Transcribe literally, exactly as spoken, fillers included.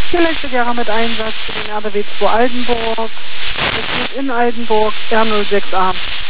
Vielleicht wäre mit Einsatz für den R B W zwei Altenburg. Es steht in Altenburg R null sechs A.